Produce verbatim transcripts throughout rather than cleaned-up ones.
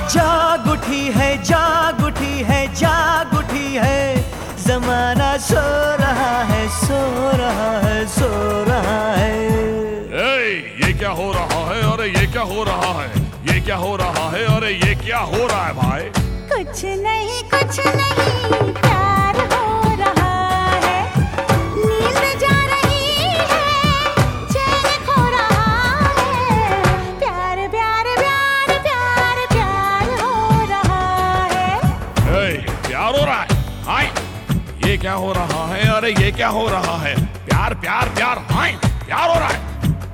जाग उठी है जाग उठी है जाग उठी है, जमाना सो रहा है सो रहा है सो रहा है। ए, ये क्या हो रहा है? अरे ये क्या हो रहा है? ये क्या हो रहा है? अरे ये क्या हो रहा है भाई? कुछ नहीं कुछ नहीं, प्यार हो रहा है, नींद जा रही है, चैन खो रहा है, प्यार प्यार प्यार प्यार प्यार हो रहा है। ए, प्यार हो रहा है? हाय, ये क्या हो रहा है? अरे ये क्या हो रहा है? प्यार प्यार प्यार, हाय, प्यार हो रहा है।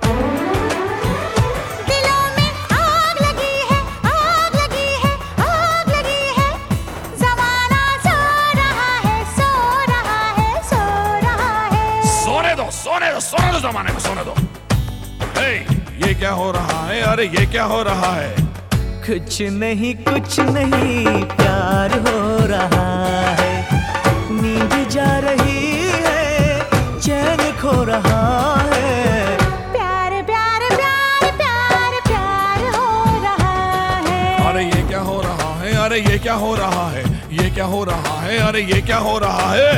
दिलों में आग लगी है, आग लगी है, आग लगी है, ज़माना सो रहा है, सो रहा है, सो रहा है। सोने दो, सोने दो, सोने दो, जमाने को सोने दो। ए, ये क्या हो रहा है? अरे ये क्या हो रहा है? कुछ नहीं कुछ नहीं, प्यार हो रहा है, नींद जा रही है, चैन खो रहा है, प्यार प्यार प्यार प्यार प्यार हो रहा है। अरे ये क्या हो रहा है? अरे ये क्या हो रहा है? ये क्या हो रहा है? अरे ये क्या हो रहा है?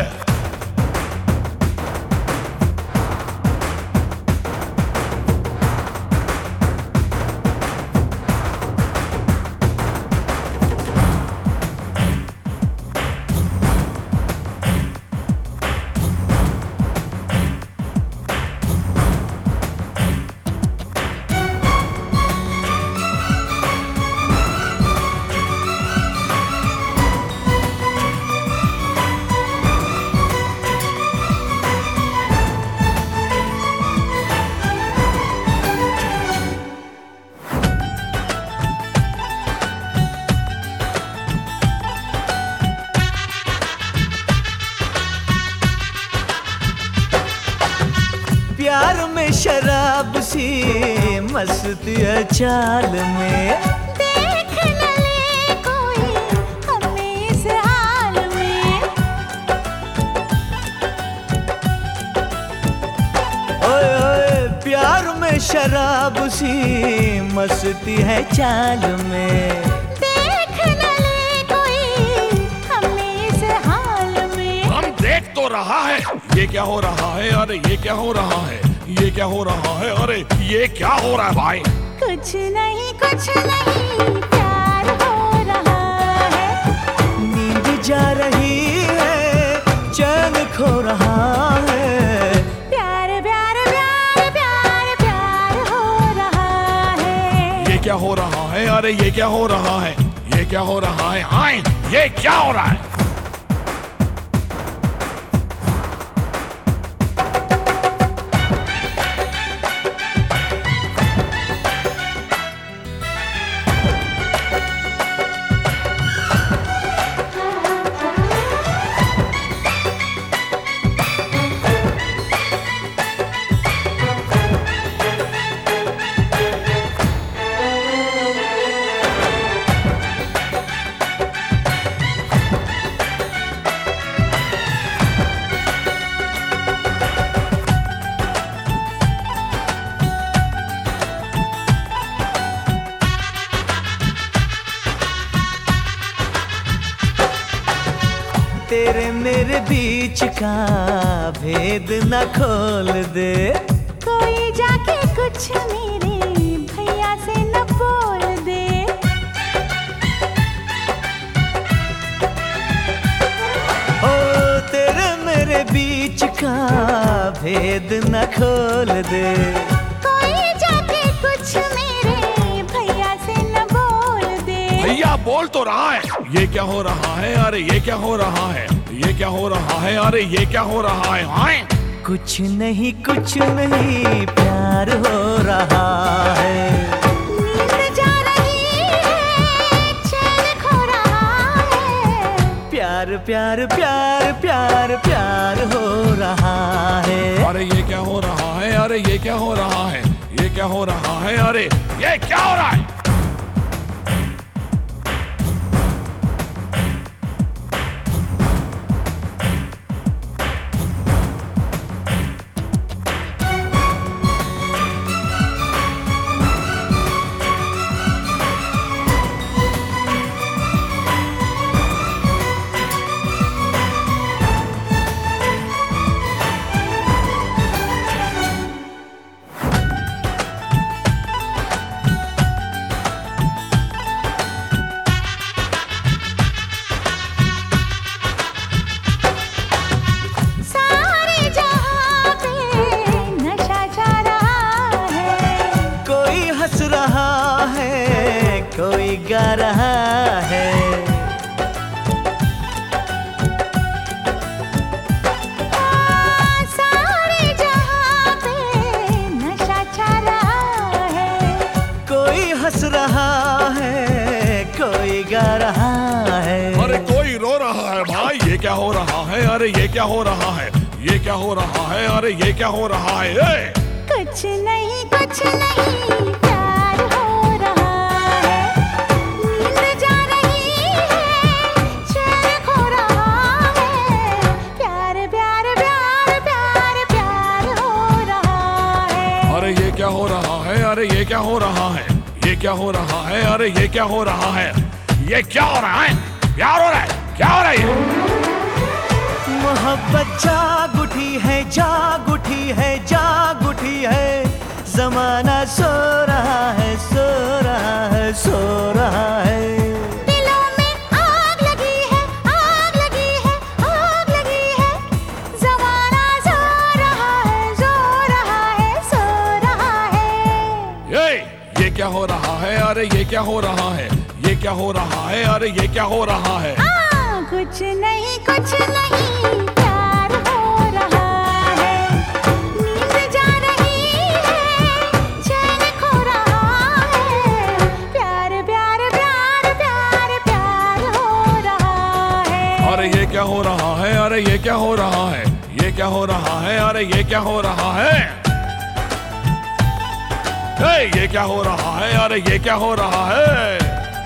प्यार में शराब सी मस्ती है चाल में, देख न ले कोई हमें इस हाल में। ओए ओए प्यार में शराब सी मस्ती है चाल में, देख न ले कोई हमें इस हाल में। हम देख तो रहा है। ये क्या हो रहा है? अरे ये क्या हो रहा है? ये क्या हो रहा है? अरे ये क्या हो रहा है भाई? कुछ नहीं कुछ नहीं, प्यार हो रहा है, नींद जा रही है, चैन खो रहा है, प्यार प्यार प्यार प्यार प्यार हो रहा है। ये क्या हो रहा है? अरे ये क्या हो रहा है? ये क्या हो रहा है? हाय, ये क्या हो रहा है? तेरे मेरे बीच का भेद न खोल दे, कोई जाके कुछ मेरे भैया से न बोल दे। ओ तेरे मेरे बीच का भेद न खोल दे, कोई जाके कुछ मेरे भैया से न बोल दे। भैया बोल तो रहा है। ये क्या हो रहा है? अरे ये क्या हो रहा है? ये क्या हो रहा है? अरे ये क्या हो रहा है? हाय, कुछ नहीं कुछ नहीं, प्यार हो रहा है, नींद जा रही है, चैन खो रहा है, प्यार प्यार प्यार प्यार प्यार हो रहा है। अरे ये क्या हो रहा है? अरे ये क्या हो रहा है? ये क्या हो रहा है? अरे ये क्या हो रहा है? रहा है, अरे ये क्या हो रहा है, ये क्या हो रहा है, अरे ये क्या हो रहा है। ए! कुछ नहीं कुछ नहीं प्यार हो रहा है, नींद जा रही है, चैन खो रहा है, प्यार प्यार प्यार प्यार प्यार हो रहा है। अरे ये क्या हो रहा है, अरे ये क्या हो रहा है, ये क्या हो रहा है, अरे ये क्या हो रहा है, ये क्या हो रहा है, प्यार हो रहा है, क्या हो रहा है ये? मोहब्बत जाग उठी है, जाग उठी है, जाग उठी है, जमाना सो रहा है, सो रहा है, सो रहा है। दिलों में आग लगी है, आग लगी है, आग लगी है, जमाना सो रहा है, सो रहा है, सो रहा है। ये ये क्या हो रहा है, अरे ये क्या हो रहा है, ये क्या हो रहा है, अरे ये क्या हो रहा है। आ, कुछ नहीं कुछ नहीं प्यार हो रहा है, नींद जा रही है, चैन खो रहा है, प्यार प्यार प्यार प्यार प्यार हो रहा है। अरे ये क्या हो रहा है, अरे ये क्या हो रहा है, ये क्या हो रहा है, अरे ये क्या हो रहा है। ए, ये क्या हो रहा है, अरे ये क्या हो रहा है।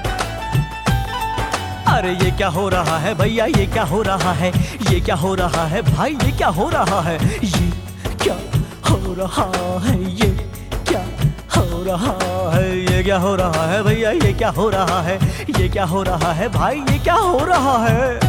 अरे ये क्या हो रहा है भैया, ये क्या हो रहा है, ये क्या हो रहा है भाई, ये क्या हो रहा है, ये क्या हो रहा है, ये क्या हो रहा है, ये क्या हो रहा है भैया, ये क्या हो रहा है, ये क्या हो रहा है भाई, ये क्या हो रहा है।